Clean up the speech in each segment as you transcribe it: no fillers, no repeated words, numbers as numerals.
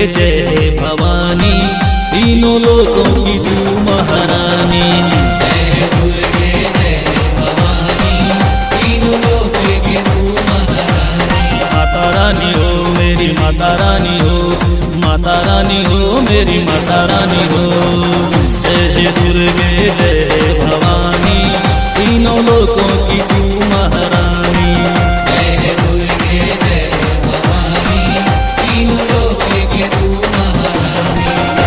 जय भवानी, तीनों लोकों की तू महारानी। जय दुर्गे जय भवानी, तीनों लोकों की तू महारानी। माता रानी हो मेरी माता रानी हो, माता रानी हो मेरी माता रानी हो। जय दुर्गे जय भवानी, तीनों लोकों की तू महारानी। जय दुर्गे जय भवानी, तीनों लोकों की तू महारानी।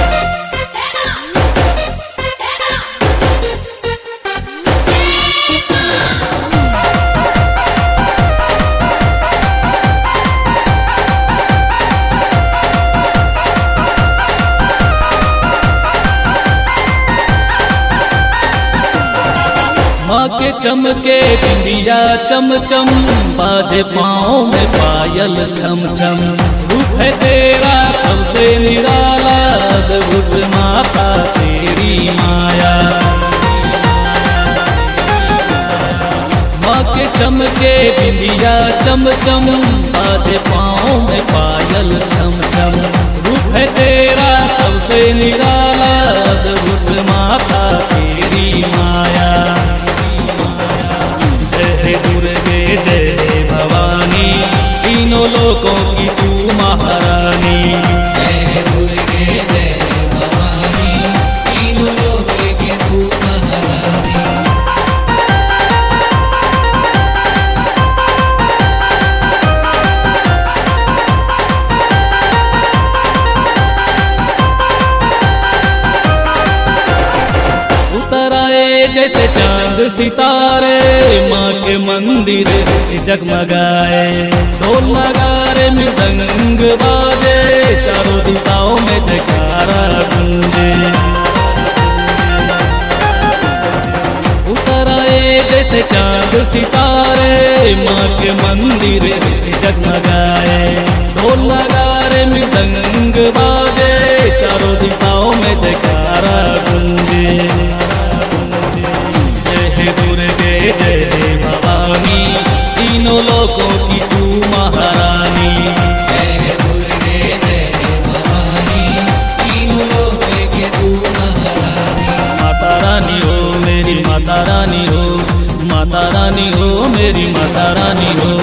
माँ के चमके बिंदिया चम चम, बाजे पाँव में पायल छम छम। रूप है तेरा सबसे निराला, अद्भुत माता तेरी माया। माँ के चमके बिंदिया चम चम, बाजे पाँव में पायल छम छम। रूप है तेरा सबसे निराला, अद्भुत माता तेरी माया। जय दुर्गे जय भवानी, तीनों लोकों की तू महारानी। जय दुर्गे जय भवानी, तीनों लोकों की तू महारानी। उतर आए जैसे चांद सितारे, माँ के मंदिर जगमगाए। ढोल नगारे मृदंग बाजे, चारों दिशाओं में जयकारा गूंजे। उतर आए जैसे चांद सितारे, माँ के मंदिर जगमगाए। ढोल नगारे मृदंग बाजे, चारों दिशाओं में जयकारा गूंजे। जय दुर्गे जय भवानी, तीनों लोकों की तू महारानी। जय दुर्गे जय भवानी, तीनों लोकों की तू महारानी। माता रानी हो मेरी माता रानी हो, माता रानी हो मेरी माता रानी हो।